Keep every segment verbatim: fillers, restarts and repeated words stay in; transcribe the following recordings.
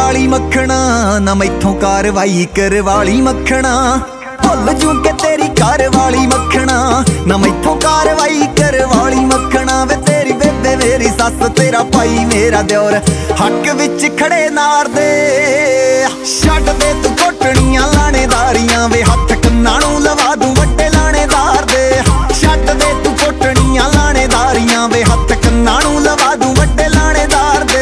वाली मखना ना मैथों कारवाई करवाली मखना भुल जू के तेरी कार वाली मखना ना मैथों कारवाई करवाली मखना वे तेरी बेबे मेरी सस तेरा भाई मेरा दियोर हक विच खड़े नार दे छड्ड दे तू कोटणियां लाणेदारियां वे हथ कन्नां नूं लवा दूं वड्डे लाणेदार दे छड्ड दे तू कोटणियां लाणेदारियां वे हथ कन्नां नूं लवा दूं वड्डे लाणेदार दे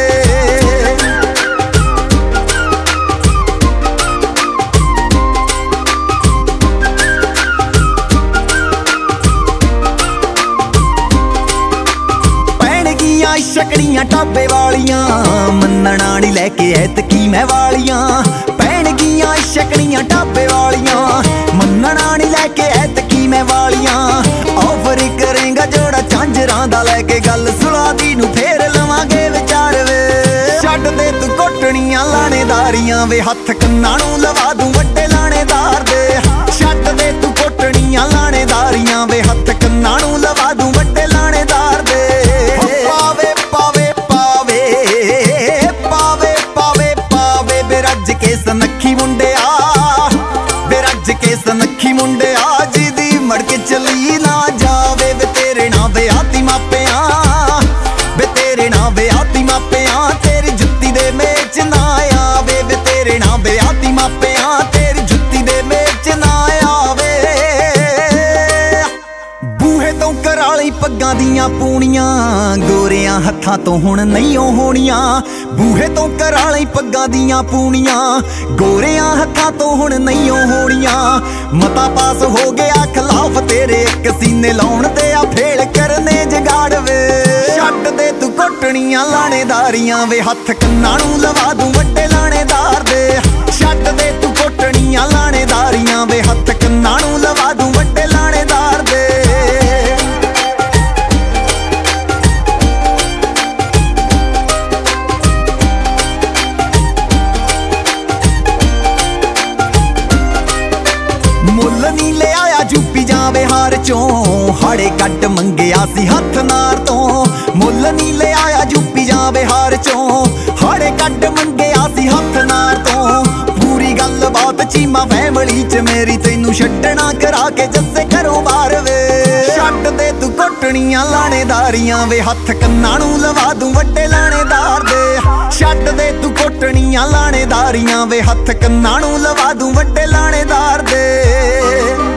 शकड़ियां टाबे वालियां मन्नणा नी लैके ऐतकी मैं वालियां पैण गियां शकड़ियां टाबे वालियां मन्नणा नी लैके ऐतकी मैं वालियां ऑफर करेंगा जोड़ा झांजरां दा लैके गल सुला दी नू फेर लवांगे विचार वे छड्ड दे तू कोटणियां लाणेदारियां वे हथ कन्नां नूं लवा दूं वड्डे लाणेदार दे छड्ड दे तू कोटणियां लाणेदारियां वे हथ कन्नां नूं लवा दूं वड्डे लाणेदार दे सनखी मुंडिया वे रज के सनखी मुंडिया जिदी मड़के चली ना जावे वे तेरे ना वे आती मापिया वे तेरे ना वे आती मापिया तेरी जुत्ती दे मेच ना आवे वे तेरे ना वे आती मापिया तेरी जुत्ती दे मेच ना आवे बूहे तो कराली पग्गां दियां पूणियां गोरियां हत्थां तो हुण नहीं होणियां बूहे तो कराली पग्गां दियां पूणियां गोरियां हत्थां तो हुण नहीं होणियां मता पास हो गया खिलाफ तेरे एक सीने लाउण दे आ फेल करने जगाड़ वे छड्ड दे तू कोटणियां लाणेदारियां वे हथ कन्नां नूं लवा दूं वड्डे लाणेदार दे छड्ड दे तू कोटणियां लाणेदारियां वे हथ कन्नां नूं लवा दूं वड्डे लाणेदार दे मुल नी ले आया यूपी जां बिहार चों हाड़े कट मंगिया सी हथ नार तो मुल नी ले आया यूपी जां बिहार चों हाड़े कट मंगिया सी हथ नार तो पूरी गल बात चीमा फैमिली च मेरी तैनू छड्डना करा के जस्से घरों बाहर वे छड्ड दे तू कोटणियां लाणेदारियां वे हथ कन्नां नूं लवा दूं वड्डे लाणेदार दे छड्ड दे तू कोटणियां लाणेदारियां वे हथ कन्नां नूं लवा दूं वड्डे लाणेदार दे।